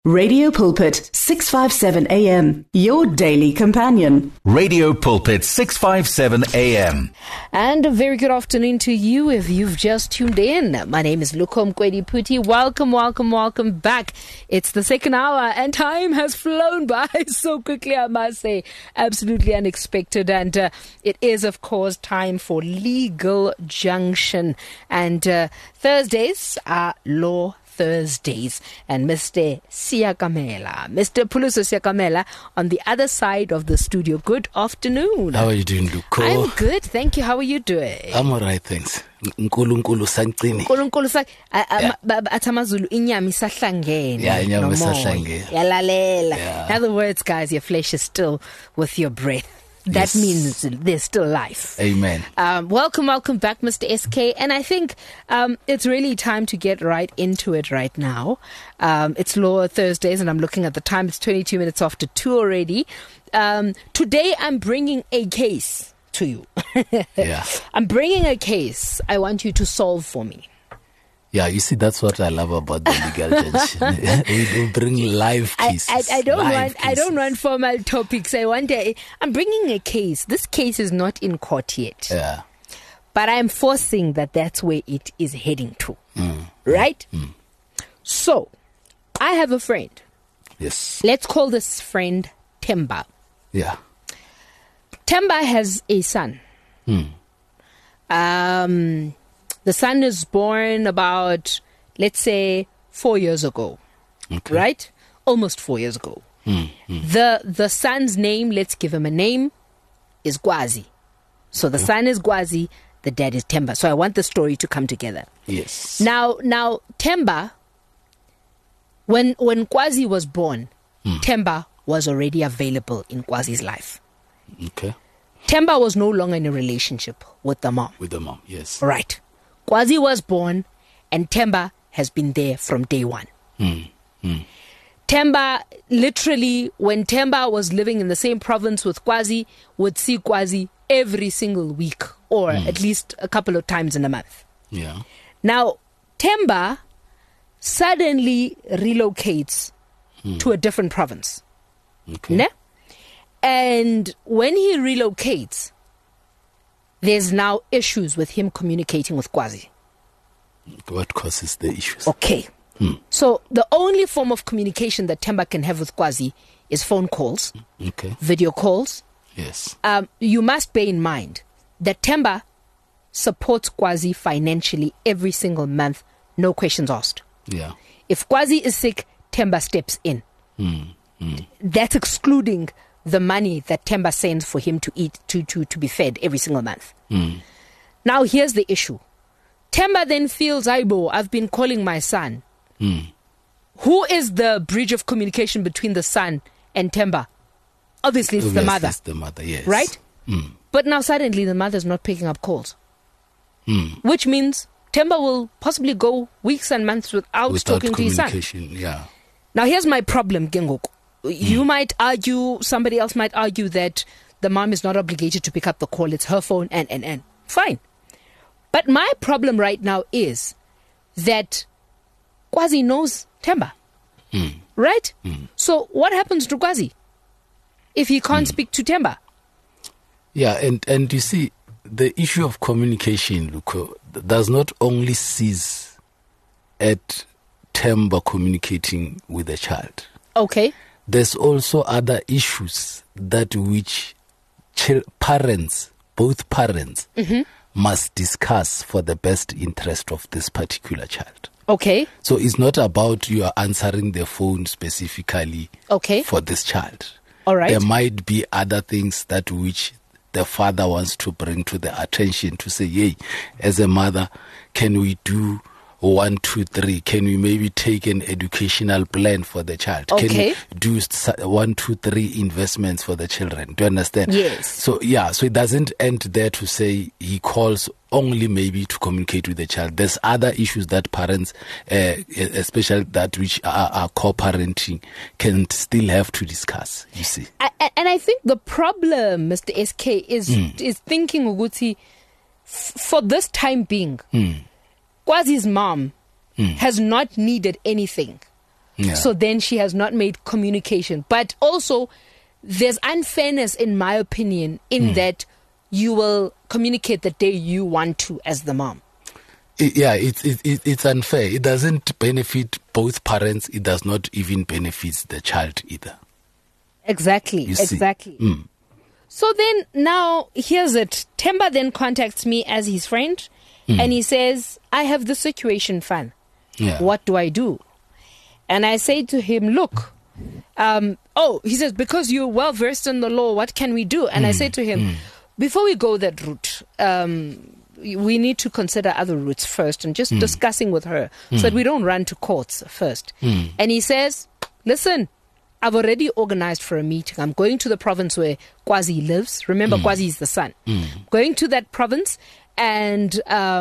Radio Pulpit 657 AM, your daily companion. Radio Pulpit 657 AM. And a very good afternoon to you if you've just tuned in. My name is Lukom Kwedi-Puti. Welcome back. It's the second hour and time has flown by so quickly, I must say. Absolutely unexpected. And it is, of course, time for Legal Junction. And Thursdays are Law Thursdays, and Mr. Phuluso Siyakamela on the other side of the studio. Good afternoon. How are you doing, Luko? I'm good, thank you. How are you doing? I'm alright, thanks. Nkulunkulu sancini. Atamazulu inyama isahlangene. Yeah, inyama isahlangene. Yalalela. Yeah. In other words, guys, your flesh is still with your breath. That means there's still life. Amen. Welcome back, Mr. SK. And I think it's really time to get right into it right now. It's Law Thursdays, and I'm looking at the time. It's 22 minutes after 2 already. Today, I'm bringing a case to you. Yeah. I'm bringing a case I want you to solve for me. Yeah, you see, that's what I love about the legal junction. We bring live cases. I don't want formal topics. I'm bringing a case. This case is not in court yet. Yeah. But I'm forcing that's where it is heading to. Right? So, I have a friend. Yes. Let's call this friend Themba. Yeah. Themba has a son. The son is born about, let's say, 4 years ago. Okay. Right? Almost 4 years ago. The son's name, let's give him a name, is Gwazi. So the son is Gwazi, the dad is Themba. So I want the story to come together. Yes. Now Themba, when Gwazi was born, Themba was already available in Gwazi's life. Okay. Themba was no longer in a relationship with the mom. With the mom, yes. Right. Gwazi was born, and Themba has been there from day one. Themba, literally, when Themba was living in the same province with Gwazi, would see Gwazi every single week, or at least a couple of times in a month. Yeah. Now, Themba suddenly relocates to a different province. Okay. Ne? And when he relocates, there's now issues with him communicating with Gwazi. What causes the issues? Okay. So the only form of communication that Themba can have with Gwazi is phone calls, Okay. video calls. Yes. You must bear in mind that Themba supports Gwazi financially every single month, no questions asked. Yeah. If Gwazi is sick, Themba steps in. That's excluding the money that Themba sends for him to eat, to be fed every single month. Now, here's the issue. Themba then feels, I've been calling my son. Who is the bridge of communication between the son and Themba? Obviously, it's the mother. It's the mother, yes. Right? But now, suddenly, the mother's not picking up calls. Which means Themba will possibly go weeks and months without talking to his son. Yeah. Now, here's my problem, Gengoko. You might argue, somebody else might argue that the mom is not obligated to pick up the call. It's her phone and. Fine. But my problem right now is that Gwazi knows Themba. Right? So what happens to Gwazi if he can't speak to Themba? Yeah, and you see, the issue of communication, Luko, does not only cease at Themba communicating with the child. Okay. There's also other issues that which parents, both parents, must discuss for the best interest of this particular child. Okay. So it's not about you are answering the phone specifically for this child. All right. There might be other things that which the father wants to bring to the attention to say, hey, as a mother, can we do 1, 2, 3? Can we maybe take an educational plan for the child? Okay. Can we do 1, 2, 3 investments for the children? Do you understand? Yes. So it doesn't end there to say he calls only maybe to communicate with the child. There's other issues that parents, especially that which are co-parenting, can still have to discuss, you see. And I think the problem, Mr. SK, is thinking, Uguti, for this time being, Gwazi's mom has not needed anything Yeah. So then she has not made communication. But also, there's unfairness, in my opinion, in that you will communicate the day you want to as the mom. It's unfair. It doesn't benefit both parents. It does not even benefit the child either. Exactly. You see. Exactly. So then now, here's it. Themba then contacts me as his friend and he says, I have the situation, Fan. Yeah. What do I do? And I say to him, look, he says, because you're well versed in the law, what can we do? And I say to him, before we go that route, we need to consider other routes first and just discussing with her so that we don't run to courts first. And he says, listen, I've already organized for a meeting. I'm going to the province where Kwazi lives. Remember, Kwazi is the son. Going to that province, and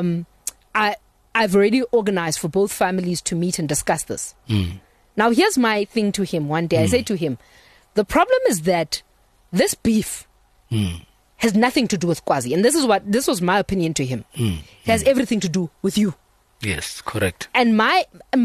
I've already organized for both families to meet and discuss this. Now, here's my thing to him one day. I say to him, the problem is that this beef has nothing to do with Kwazi. And this was my opinion to him. It has everything to do with you. Yes, correct. And my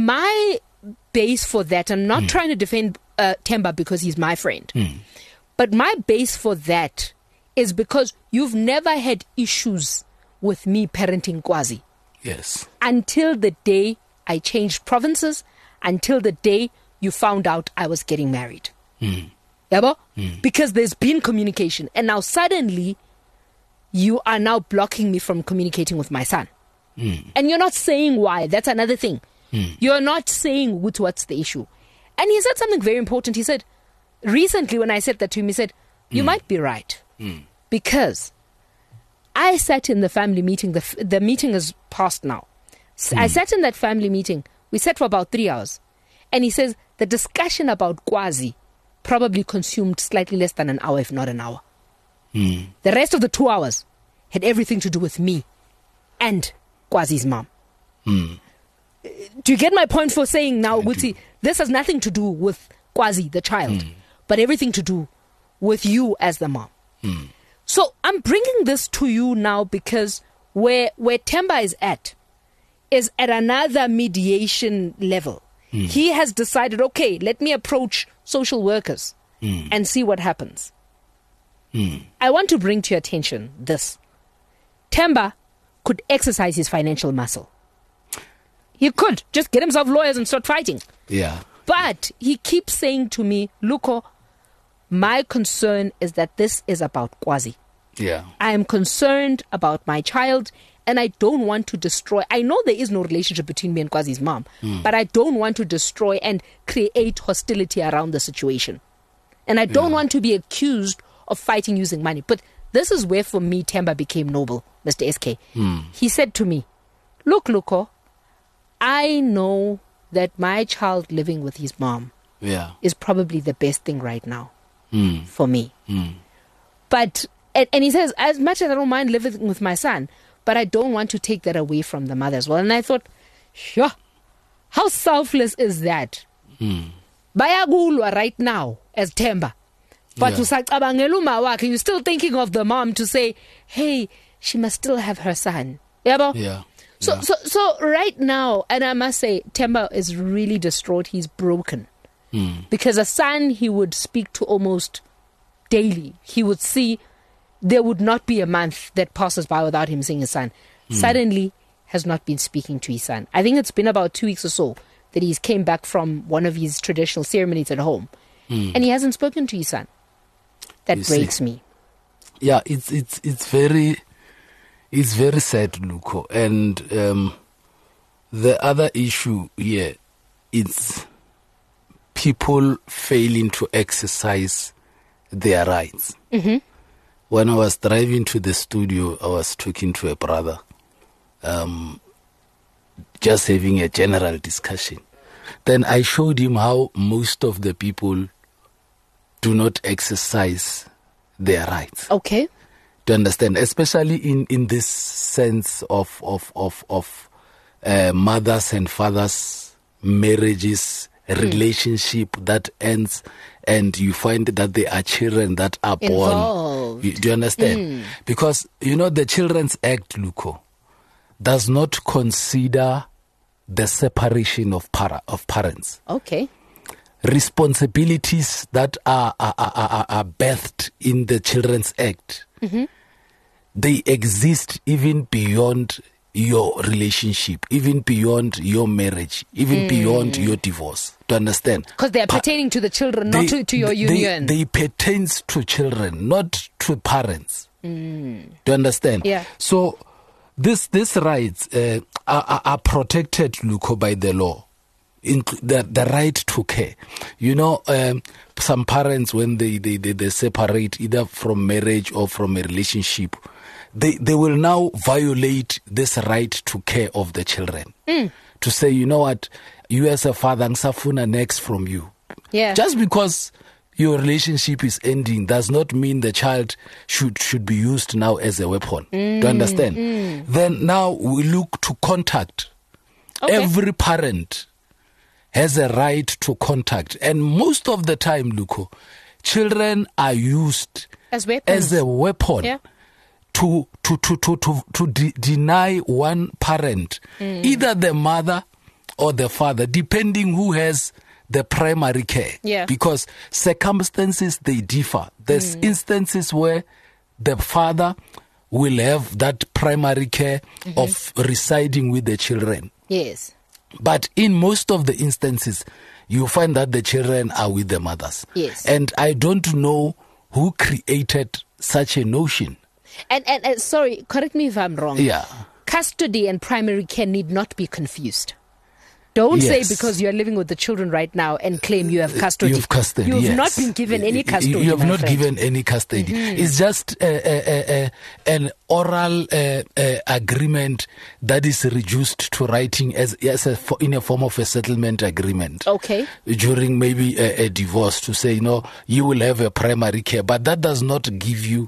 base for that, I'm not trying to defend Themba because he's my friend. But my base for that is because you've never had issues with me parenting Kwazi. Yes. Until the day I changed provinces, until the day you found out I was getting married. Yabo? Because there's been communication. And now suddenly, you are now blocking me from communicating with my son. And you're not saying why. That's another thing. You're not saying what's the issue. And he said something very important. He said, recently when I said that to him, he said, you might be right. Because I sat in the family meeting. The meeting is past now. I sat in that family meeting. We sat for about 3 hours. And he says, the discussion about Kwazi probably consumed slightly less than an hour, if not an hour. The rest of the 2 hours had everything to do with me and Kwazi's mom. Do you get my point for saying now, Guti, this has nothing to do with Kwazi, the child, but everything to do with you as the mom. So I'm bringing this to you now because where Themba is at another mediation level. He has decided, okay, let me approach social workers and see what happens. I want to bring to your attention this. Themba could exercise his financial muscle. He could just get himself lawyers and start fighting. Yeah. But he keeps saying to me, Luko, my concern is that this is about Kwazi. Yeah. I am concerned about my child and I don't want to destroy. I know there is no relationship between me and Kwazi's mom, but I don't want to destroy and create hostility around the situation. And I don't want to be accused of fighting using money. But this is where for me Themba became noble, Mr. SK. He said to me, look, Luko, I know that my child living with his mom is probably the best thing right now for me. But, and he says, as much as I don't mind living with my son, but I don't want to take that away from the mother as well. And I thought, sure, how selfless is that? Bayagulwa right now as Themba. But you're still thinking of the mom to say, hey, she must still have her son. Yeah. So right now, and I must say, Themba is really distraught. He's broken. Because a son he would speak to almost daily. He would see there would not be a month that passes by without him seeing his son. Suddenly has not been speaking to his son. I think it's been about 2 weeks or so that he's came back from one of his traditional ceremonies at home. And he hasn't spoken to his son. That breaks me. Yeah, it's very sad, Luko. And the other issue here is people failing to exercise their rights. When I was driving to the studio, I was talking to a brother, just having a general discussion. Then I showed him how most of the people do not exercise their rights. Okay. To understand, especially in this sense of mothers and fathers, marriages, relationship that ends, and you find that there are children that are born. Do you understand? Because, the Children's Act, Luko, does not consider the separation of parents. Okay. responsibilities that are birthed in the Children's Act, they exist even beyond your relationship, even beyond your marriage, even beyond your divorce. To understand? Because they are pertaining to the children, not to your union. They pertains to children, not to parents. To understand? Yeah. So these rights are protected, Luko, by the law. The right to care. You know, some parents, when they separate either from marriage or from a relationship, they will now violate this right to care of the children. To say, you know what, you as a father, ngisafuna next from you. Yeah. Just because your relationship is ending does not mean the child should be used now as a weapon. To understand? Then now we look to contact. Okay. Every parent has a right to contact. And most of the time, Luko, children are used As weapons. as a weapon. Yeah. To deny one parent, either the mother or the father, depending who has the primary care. Yeah. Because circumstances, they differ. There's instances where the father will have that primary care of residing with the children. Yes. But in most of the instances, you find that the children are with the mothers. Yes. And I don't know who created such a notion. And sorry, correct me if I'm wrong. Yeah. Custody and primary care need not be confused. Don't Yes. say because you are living with the children right now and claim you have custody. You have custody. You've yes. not been given any custody. You have my not friend. given any custody. It's just an oral agreement that is reduced to writing in a form of a settlement agreement. Okay. During maybe a divorce, to say, you will have a primary care, but that does not give you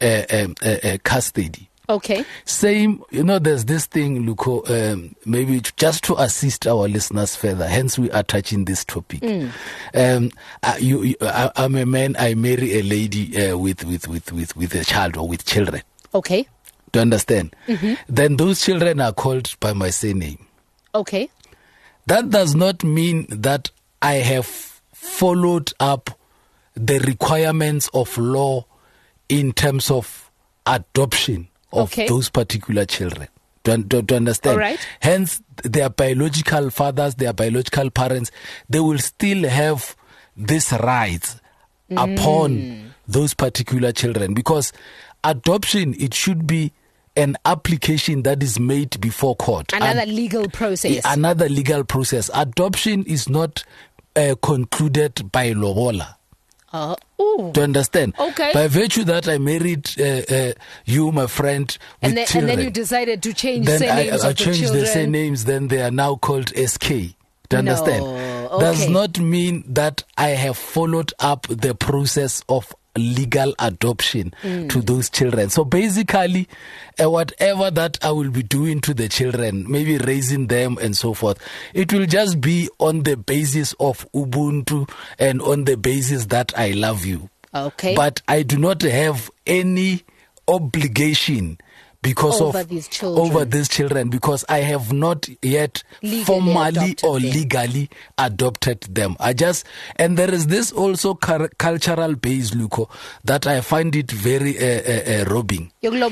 custody. Okay. Same, there's this thing, Luko, maybe just to assist our listeners further, hence we are touching this topic. I'm a man, I marry a lady with a child or with children. Okay. To understand? Then those children are called by my surname. Okay. That does not mean that I have followed up the requirements of law in terms of adoption of those particular children. To understand? All right. Hence, their biological fathers, their biological parents, they will still have these rights upon those particular children. Because adoption, it should be an application that is made before court. Another legal process. Another legal process. Adoption is not concluded by lobola. To understand? Okay. By virtue that I married you, my friend, with children. And then you decided to change then surnames I of the changed children. the surnames, then they are now called SK. To understand? Okay. Does not mean that I have followed up the process of legal adoption to those children. So basically, whatever that I will be doing to the children, maybe raising them and so forth, it will just be on the basis of Ubuntu and on the basis that I love you. Okay. But I do not have any obligation because over these children, because I have not yet formally or legally adopted them. And there is this also cultural base, Luko, that I find it very robbing. You see,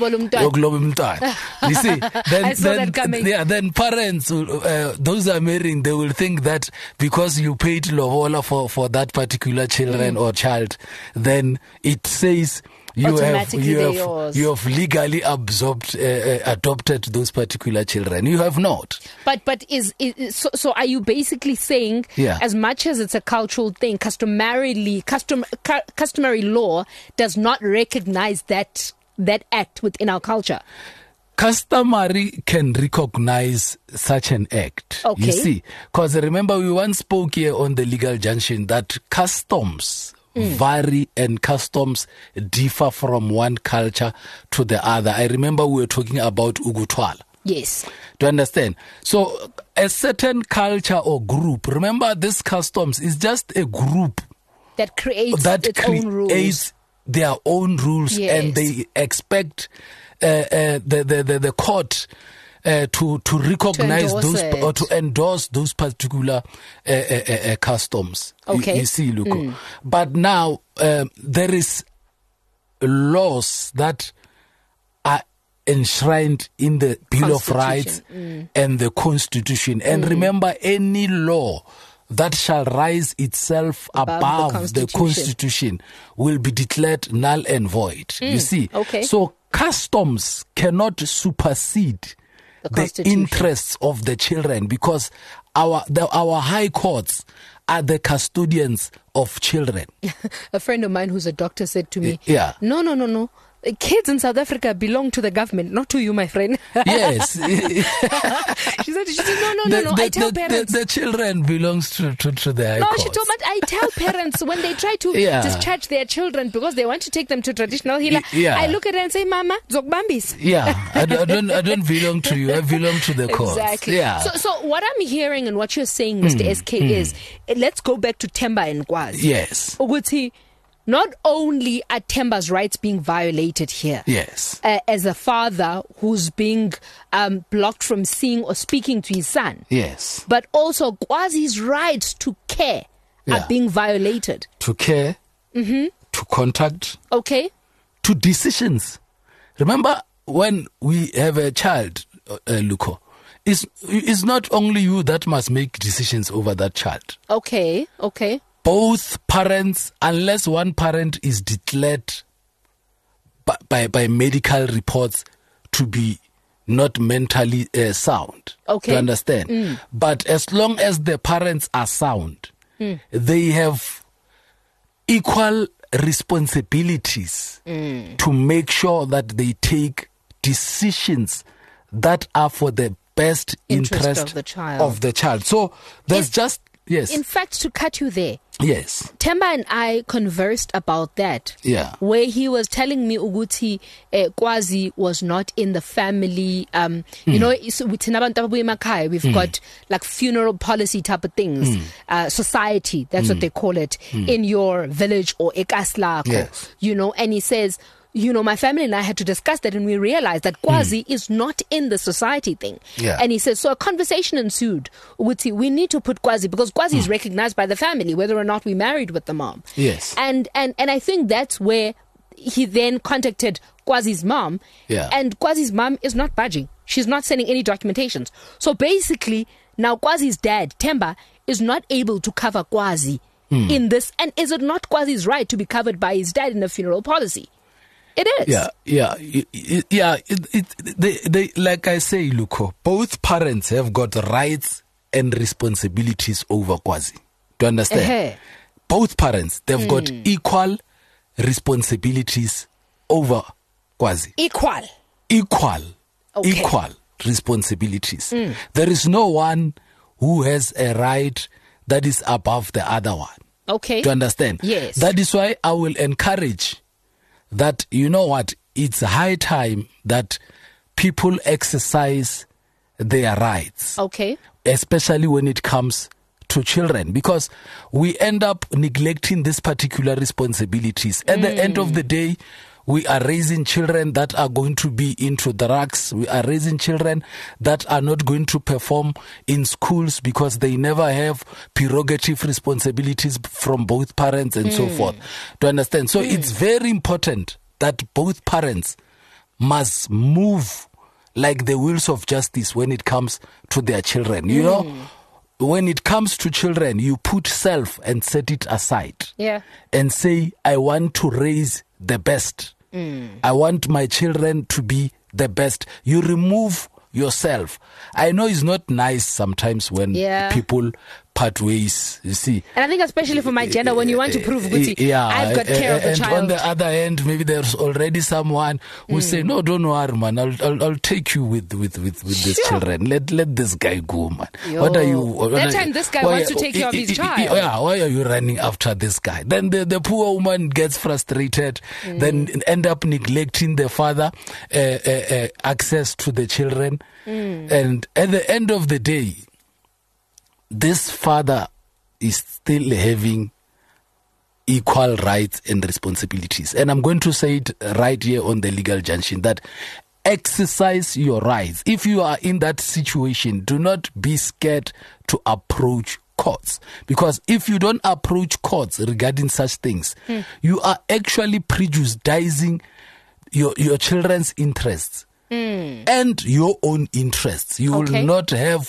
then parents, those are marrying, they will think that because you paid lobola for that particular children or child, then it says you have legally adopted those particular children. You have not. But so are you basically saying, as much as it's a cultural thing, customary law does not recognize that act within our culture? Customary can recognize such an act. Okay. You see, because remember we once spoke here on the Legal Junction that customs vary and customs differ from one culture to the other. I remember we were talking about Ugutwala. Yes. To understand? So a certain culture or group, remember this customs is just a group that creates own rules. Their own rules, yes. and they expect the court to recognize To endorse those it. or to endorse those particular customs. Okay. You see, Luko. But now there is laws that are enshrined in the Bill of Rights and the Constitution. And remember, any law that shall rise itself above the Constitution will be declared null and void. You see? Okay. So customs cannot supersede the interests of the children, because our high courts are the custodians of children. A friend of mine who's a doctor said to me, Yeah. No. Kids in South Africa belong to the government, not to you, my friend. Yes. She said, no. I tell parents. The children belongs to the high No, courts. she told me, I tell parents when they try to discharge their children because they want to take them to traditional healer, I look at her and say, Mama, zokbambis. Yeah, I don't belong to you. I belong to the courts. Exactly. Yeah. So what I'm hearing and what you're saying, Mr. SK, is let's go back to Themba and Kwazi. Yes. Ukuthi, not only are Themba's rights being violated here, Yes. as a father who's being blocked from seeing or speaking to his son, Yes. but also Kwazi's rights to care are being violated. To care, to contact, Okay? to decisions. Remember, when we have a child, Luko, it's not only you that must make decisions over that child. Okay. Both parents, unless one parent is declared by medical reports to be not mentally sound. Okay. You understand? But as long as the parents are sound, they have equal responsibilities to make sure that they take decisions that are for the best interest of the child. So there's yes. In fact, to cut you there, Yes. Themba and I conversed about that. Yeah. Where he was telling me Uguti Kwazi was not in the family. You know, we've got like funeral policy type of things. Society, that's what they call it, in your village or ekaslako. Yes. You know, and he says, you know, my family and I had to discuss that, and we realized that Kwazi is not in the society thing. Yeah. And he says, so a conversation ensued. We need to put Kwazi, because Kwazi is recognized by the family, whether or not we married with the mom. Yes. And I think that's where he then contacted Kwazi's mom. Yeah. And Kwazi's mom is not budging. She's not sending any documentations. So basically, now Kwazi's dad, Themba, is not able to cover Kwazi in this. And is it not Kwazi's right to be covered by his dad in a funeral policy? It is. They like I say, Luko, both parents have got rights and responsibilities over Kwazi. Do you understand? Both parents, they've got equal responsibilities over Kwazi. Equal responsibilities. There is no one who has a right that is above the other one. Okay. Do you understand? Yes. That is why I will encourage that, you know what, it's high time that people exercise their rights. Okay. Especially when it comes to children, because we end up neglecting these particular responsibilities. At the end of the day, we are raising children that are going to be into drugs. We are raising children that are not going to perform in schools because they never have prerogative responsibilities from both parents and so forth. Do you understand? So it's very important that both parents must move like the wheels of justice when it comes to their children. You know, when it comes to children, you put self and set it aside. Yeah. And say, I want to raise the best. I want my children to be the best. You remove yourself. I know it's not nice sometimes when people part ways, you see. And I think especially for my gender, when you want to prove I've got care of the child. And on the other end, maybe there's already someone who say, no, don't worry, man. I'll take you with these children. Let this guy go, man. What are you? That time this guy wants to take care of his child. Yeah, why are you running after this guy? Then the poor woman gets frustrated, then end up neglecting the father access to the children. And at the end of the day, this father is still having equal rights and responsibilities. And I'm going to say it right here on the legal junction that exercise your rights. If you are in that situation, do not be scared to approach courts, because if you don't approach courts regarding such things, you are actually prejudicing your children's interests and your own interests. You will not have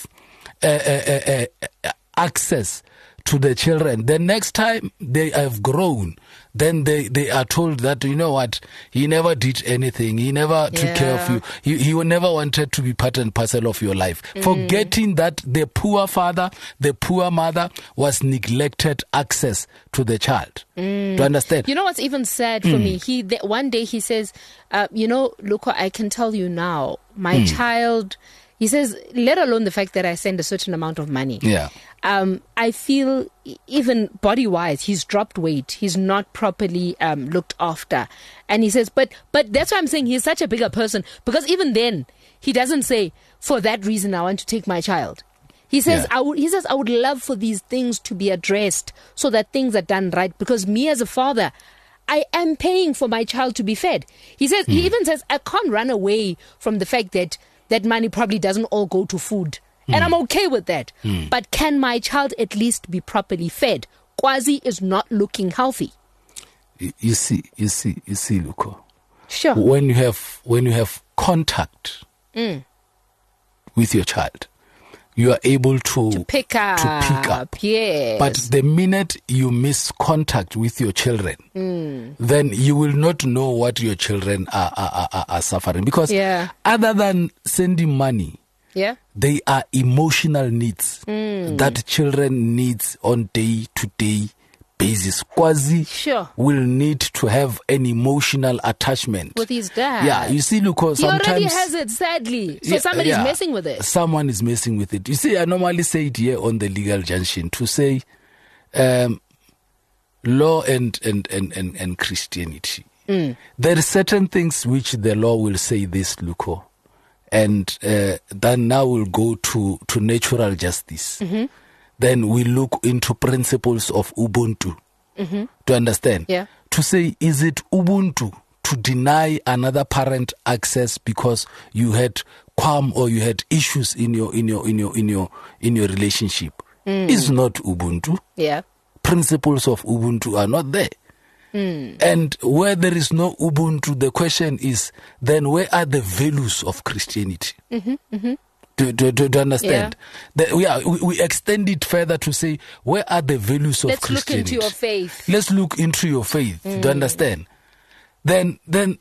access to the children. The next time they have grown, then they are told that, you know what, he never did anything, he never took care of you, he never wanted to be part and parcel of your life, forgetting that the poor father, the poor mother was neglected access to the child. Do you understand? You know what's even sad for me? One day he says, look, I can tell you now, my child, he says, let alone the fact that I send a certain amount of money. Yeah. I feel even body-wise, he's dropped weight. He's not properly looked after. And he says, but that's why I'm saying he's such a bigger person. Because even then, he doesn't say, for that reason, I want to take my child. He says, I would love for these things to be addressed so that things are done right. Because me as a father, I am paying for my child to be fed. He says, he even says, I can't run away from the fact that money probably doesn't all go to food. And I'm okay with that. But can my child at least be properly fed? Kwazi is not looking healthy. You see, Luko. Sure. When you have contact with your child, you are able to pick up. Yes. But the minute you miss contact with your children, then you will not know what your children are suffering. Because other than sending money, they are emotional needs that children needs on day-to-day basis. Kwazi will need to have an emotional attachment with his dad. Yeah, you see, look, sometimes he already has it, sadly. So somebody's messing with it. Someone is messing with it. You see, I normally say it here on the Legal Junction to say law and Christianity. There are certain things which the law will say this, Luko, and then now we'll go to natural justice. Then we look into principles of Ubuntu to understand. To say, is it Ubuntu to deny another parent access because you had qualm or you had issues in your relationship? It's not Ubuntu. Principles of Ubuntu are not there. And where there is no Ubuntu, the question is, then where are the values of Christianity? To understand. We extend it further to say, where are the values of Christianity? Let's look into your faith. To understand. Then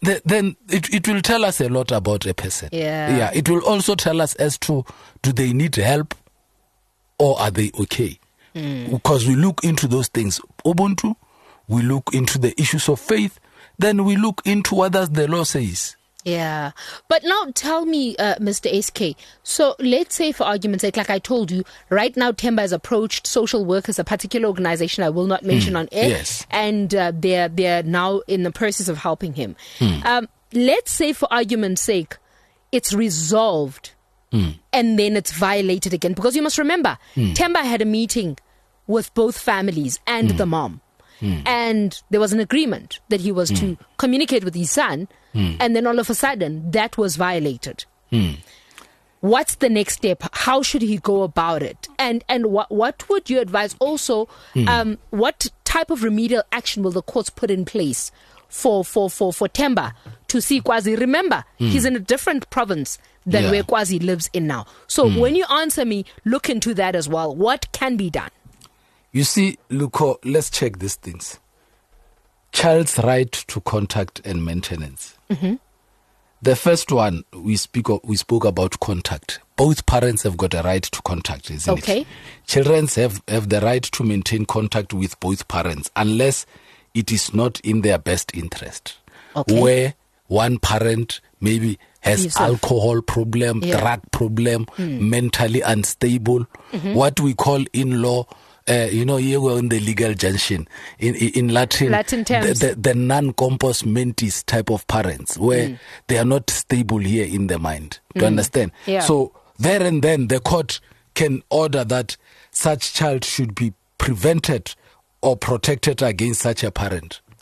it will tell us a lot about a person. It will also tell us as to, do they need help or are they okay? Because we look into those things. Ubuntu, we look into the issues of faith, then we look into what does the law says. But now tell me, Mr. SK, so let's say for argument's sake, like I told you, right now Themba has approached social workers, a particular organization I will not mention on air, and they're now in the process of helping him. Let's say for argument's sake, it's resolved and then it's violated again. Because you must remember, Themba had a meeting with both families and the mom. And there was an agreement that he was to communicate with his son, and then all of a sudden that was violated. What's the next step? How should he go about it? And what would you advise also? What type of remedial action will the courts put in place for Themba to see Kwazi? Remember, he's in a different province than where Kwazi lives in now. So when you answer me, look into that as well. What can be done? You see, Luko, let's check these things. Child's right to contact and maintenance. The first one, we spoke about contact. Both parents have got a right to contact, isn't it? Children have the right to maintain contact with both parents unless it is not in their best interest. Where one parent maybe has alcohol problem, drug problem, mentally unstable, what we call in law, here we're in the Legal Junction. In Latin terms, the non-compos mentis type of parents, where they are not stable here in the mind. Do you understand? So there and then the court can order that such child should be prevented or protected against such a parent.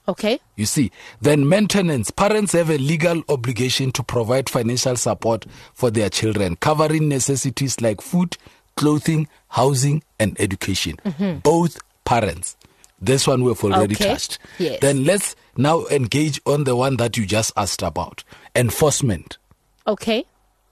Okay. You see, then maintenance. Parents have a legal obligation to provide financial support for their children, covering necessities like food, clothing, housing, and education. Both parents. This one we've already touched. Yes. Then let's now engage on the one that you just asked about. Enforcement. Okay.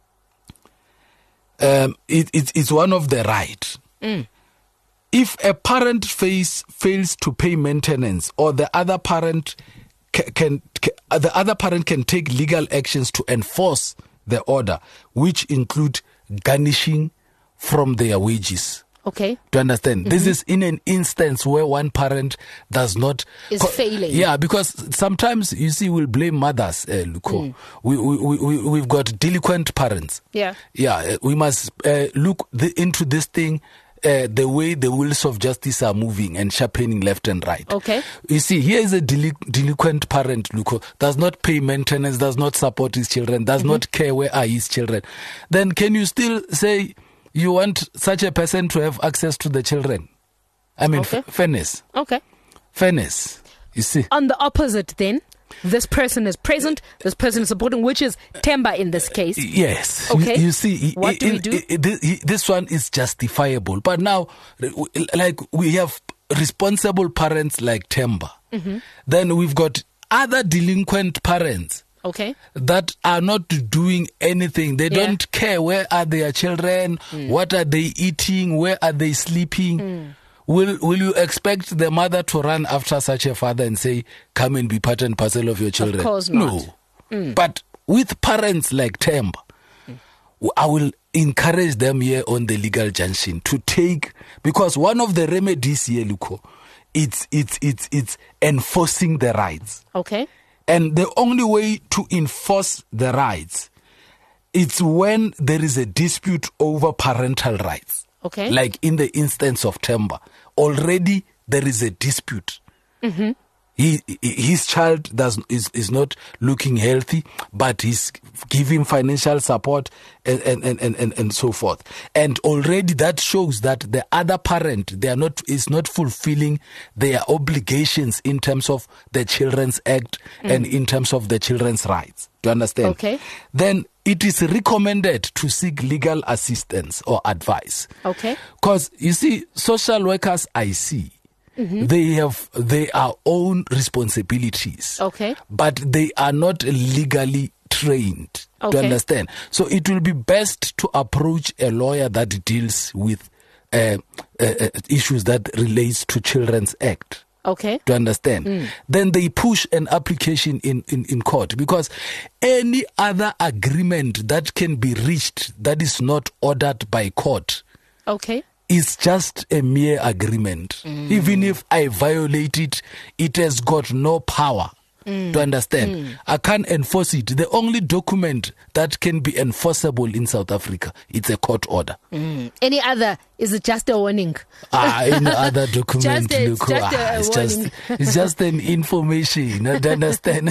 It's one of the right. If a parent fails to pay maintenance, or the other parent can take legal actions to enforce the order, which include garnishing from their wages. Okay. Do you understand? This is in an instance where one parent does not... Is failing. Yeah, because sometimes, you see, we'll blame mothers, Luko. We've got delinquent parents. Yeah. Yeah, we must look into this thing, the way the wheels of justice are moving and sharpening left and right. Okay. You see, here is a delinquent parent, Luko, does not pay maintenance, does not support his children, does not care where are his children. Then can you still say... you want such a person to have access to the children? I mean, fairness. Okay. Fairness. You see. On the opposite, then, this person is present, this person is supporting, which is Themba in this case. Yes. Okay. You see, what do we do? This one is justifiable. But now, like, we have responsible parents like Themba. Then we've got other delinquent parents. Okay. That are not doing anything. They don't care where are their children, what are they eating, where are they sleeping. Will you expect the mother to run after such a father and say, come and be part and parcel of your children? Of course not. No. But with parents like Themba, I will encourage them here on the legal junction to take, because one of the remedies here, Luko, it's enforcing the rights. Okay. And the only way to enforce the rights, it's when there is a dispute over parental rights. Okay. Like in the instance of Themba, already there is a dispute. His child is not looking healthy, but he's giving financial support and so forth. And already that shows that the other parent is not fulfilling their obligations in terms of the Children's Act and in terms of the children's rights. Do you understand? Okay. Then it is recommended to seek legal assistance or advice. Okay. Because you see, social workers I see, they have their own responsibilities. Okay. But they are not legally trained. Okay. Do you understand? So it will be best to approach a lawyer that deals with issues that relates to Children's Act. Okay. To understand. Then they push an application in court, because any other agreement that can be reached that is not ordered by court. Okay. It's just a mere agreement. Even if I violate it, it has got no power. To understand. I can't enforce it. The only document that can be enforceable in South Africa, it's a court order. Any other, is it just a warning? Any other document, it's just an information. Do you understand?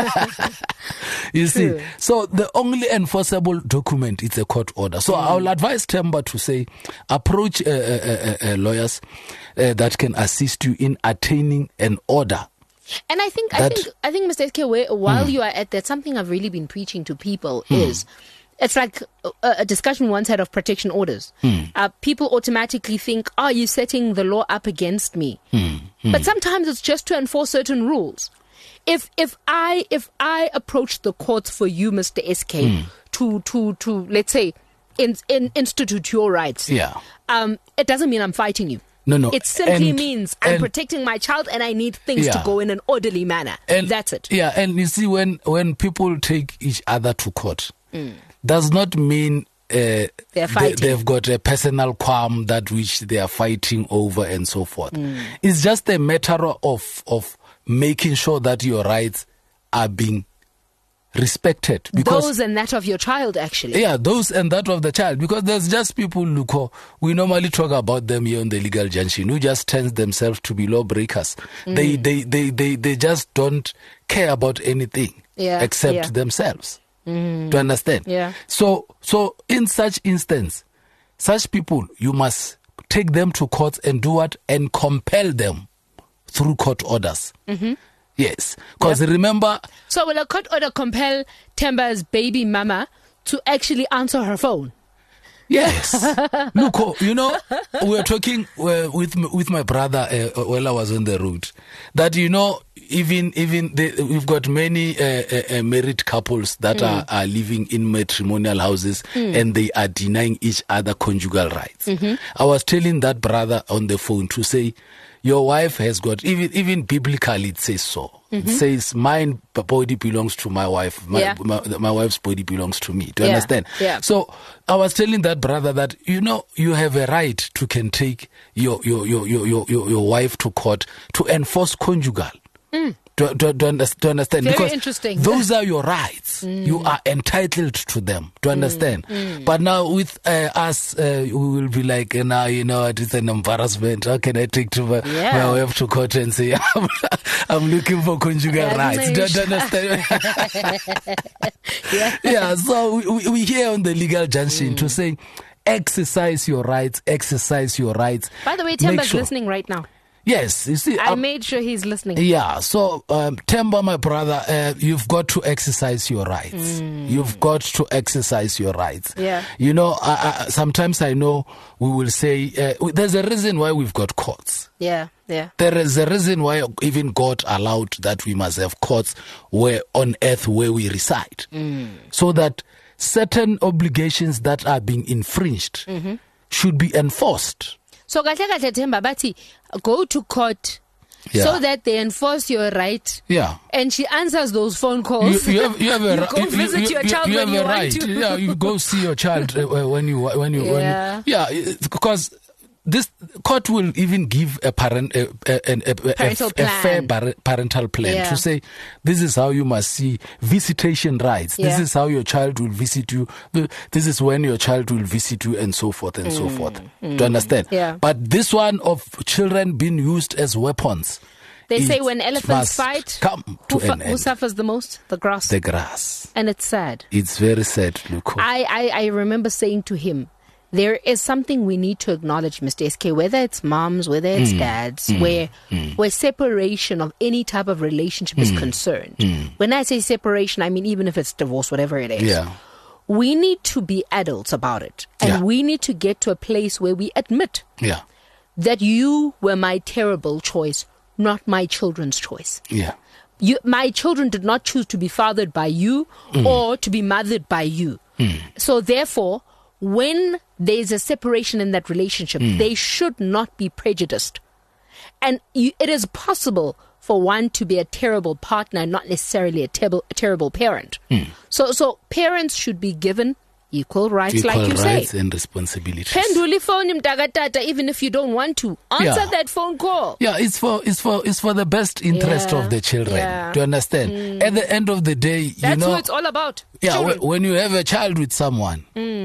You see, so the only enforceable document is a court order. So I will advise Themba to say, approach lawyers that can assist you in attaining an order. And I think, Mr. SK, while you are at that, something I've really been preaching to people is, it's like a discussion once had of protection orders. People automatically think, oh, you're setting the law up against me. But sometimes it's just to enforce certain rules. If I approach the courts for you, Mr. SK, to let's say, institute your rights, it doesn't mean I'm fighting you. No. It simply means I'm protecting my child and I need things to go in an orderly manner. That's it. Yeah, and you see, when people take each other to court, does not mean they've got a personal qualm that which they are fighting over and so forth. It's just a matter of making sure that your rights are being respected, because those and that of your child, actually. Yeah, those and that of the child, because there's just people who we normally talk about them here on the legal junction, who just tend themselves to be lawbreakers. They just don't care about anything except themselves. To understand? Yeah. So in such instance, such people, you must take them to court and do what? And compel them through court orders. Yes. Because remember... So will a court order compel Themba's baby mama to actually answer her phone? Yes. Look, we were talking with my brother while I was on the road that, even we've got many married couples that are living in matrimonial houses and they are denying each other conjugal rights. I was telling that brother on the phone to say, your wife has got, even biblically it says so. It says, my body belongs to my wife. My wife's body belongs to me. Do you understand? Yeah. So I was telling that brother that, you have a right to can take your wife to court to enforce conjugal. To understand. Very because interesting. Those are your rights. You are entitled to them. To understand. But now with us, we will be like, now, it's an embarrassment. How can I take to my wife to court and say, I'm looking for conjugal rights? Do you understand? So we here on the legal junction to say, exercise your rights. By the way, Themba's listening right now. Yes, you see, I made sure he's listening. Yeah, so Themba, my brother, you've got to exercise your rights. You've got to exercise your rights. Yeah. Sometimes I know we will say there's a reason why we've got courts. Yeah. There is a reason why even God allowed that we must have courts where on earth where we reside, so that certain obligations that are being infringed should be enforced. So Themba Bati, go to court so that they enforce your right. Yeah. And she answers those phone calls. You have a right. Go visit your child when you want to. Yeah, you go see your child when you because this court will even give a fair parental plan to say, this is how you must see visitation rights. This is how your child will visit you. This is when your child will visit you, and so forth and so forth. Do you understand? Yeah. But this one of children being used as weapons. They say when elephants fight, who suffers the most? The grass. The grass. And it's sad. It's very sad, Luko. I remember saying to him, there is something we need to acknowledge, Mr. SK, whether it's moms, whether it's dads, where separation of any type of relationship is concerned. When I say separation, I mean even if it's divorce, whatever it is. Yeah. We need to be adults about it. And we need to get to a place where we admit that you were my terrible choice, not my children's choice. Yeah. My children did not choose to be fathered by you or to be mothered by you. So therefore, when there's a separation in that relationship, they should not be prejudiced. And it is possible for one to be a terrible partner and not necessarily a terrible parent. So parents should be given equal rights, like you say. Equal rights and responsibilities. Penduli phone him tagatata, even if you don't want to. Answer that phone call. Yeah, it's for the best interest of the children. Yeah. Do you understand? At the end of the day, that's what it's all about. Yeah, when you have a child with someone,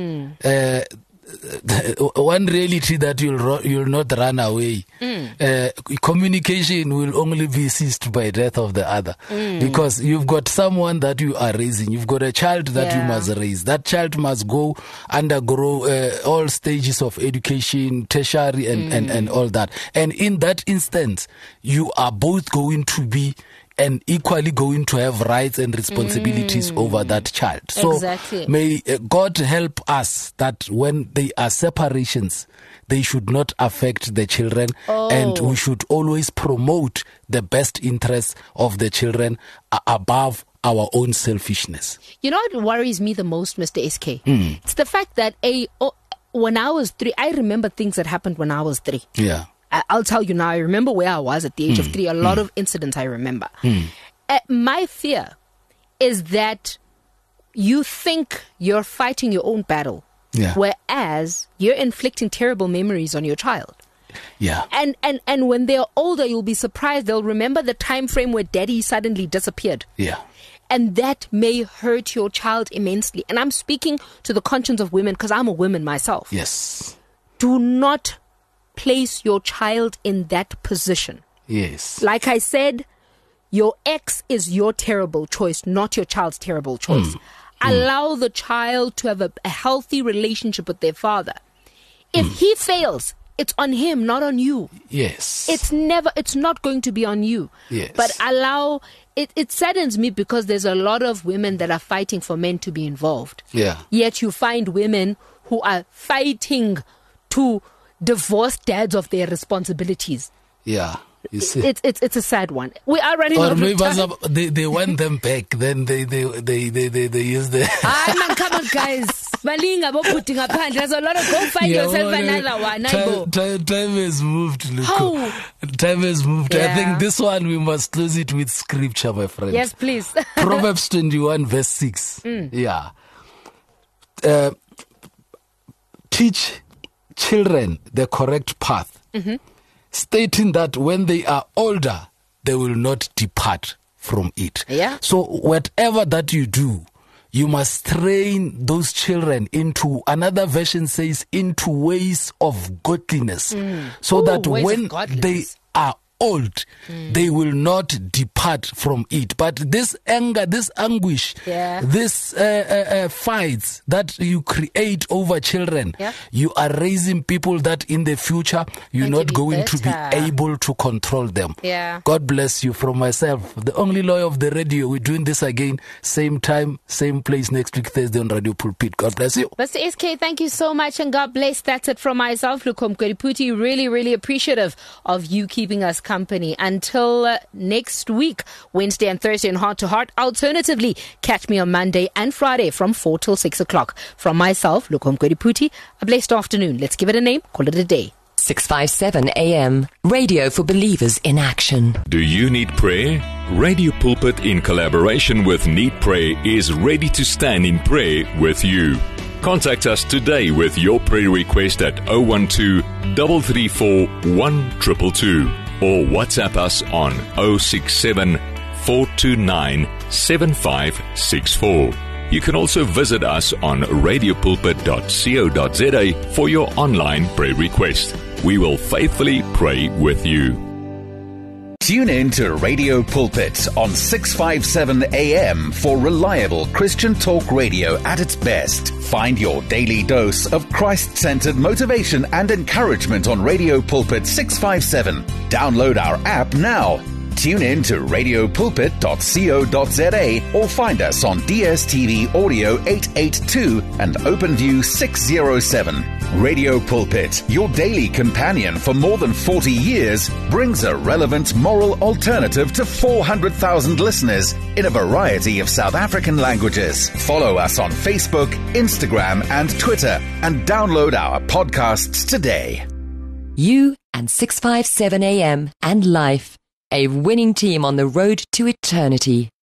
one reality that you'll not run away. Communication will only be ceased by death of the other, because you've got someone that you are raising. You've got a child that you must raise. That child must undergo all stages of education, tertiary and all that. And in that instance, you are both going to be and equally going to have rights and responsibilities over that child. So may God help us that when there are separations, they should not affect the children, and we should always promote the best interests of the children above our own selfishness. You know what worries me the most, Mr. SK? It's the fact that when I was 3, I remember things that happened when I was 3. Yeah. I'll tell you now, I remember where I was at the age of 3. A lot of incidents I remember. My fear is that you think you're fighting your own battle, whereas you're inflicting terrible memories on your child. Yeah. And when they're older, you'll be surprised. They'll remember the time frame where daddy suddenly disappeared. Yeah. And that may hurt your child immensely. And I'm speaking to the conscience of women because I'm a woman myself. Yes. Do not place your child in that position. Yes. Like I said, your ex is your terrible choice, not your child's terrible choice. Allow the child to have a healthy relationship with their father. If he fails, it's on him, not on you. Yes. It's not going to be on you. Yes. But it saddens me because there's a lot of women that are fighting for men to be involved. Yeah. Yet you find women who are fighting to divorce dads of their responsibilities. Yeah. You see. It's a sad one. We are running out of time. They want them back. Then they use the. Man, come on, guys. There's a lot of go find yourself another one. Time has moved, Luko. Time has moved. Yeah. I think this one we must close it with scripture, my friend. Yes, please. Proverbs 21 verse 6. Yeah. Teach children the correct path. Mm-hmm. Stating that when they are older, they will not depart from it. Yeah. So whatever that you do, you must train those children into, another version says, into ways of godliness. So that when they are old, they will not depart from it. But this anger, this anguish, this fights that you create over children, you are raising people that in the future you're not going to be able to control them. God bless you. From myself, the only lawyer of the radio, we're doing this again, same time, same place next week, Thursday on Radio Pulpit. God bless you. Mr. SK, thank you so much and God bless. That's it from myself, Lukom Kwediputi. Really, really appreciative of you keeping us company. Until next week, Wednesday and Thursday in Heart to Heart. Alternatively, catch me on Monday and Friday from 4 till 6 o'clock. From myself, Lukom Kwediputi, a blessed afternoon. Let's give it a name, call it a day. 657 AM, radio for believers in action. Do you need prayer? Radio Pulpit, in collaboration with Need Prayer, is ready to stand in prayer with you. Contact us today with your prayer request at 012 334 1222 or WhatsApp us on 067 429 7564. You can also visit us on radiopulpit.co.za for your online prayer request. We will faithfully pray with you. Tune in to Radio Pulpit on 657 AM for reliable Christian talk radio at its best. Find your daily dose of Christ-centered motivation and encouragement on Radio Pulpit 657. Download our app now. Tune in to radiopulpit.co.za or find us on DSTV Audio 882 and OpenView 607. Radio Pulpit, your daily companion for more than 40 years, brings a relevant moral alternative to 400,000 listeners in a variety of South African languages. Follow us on Facebook, Instagram, and Twitter, and download our podcasts today. You and 657 AM and Life, a winning team on the road to eternity.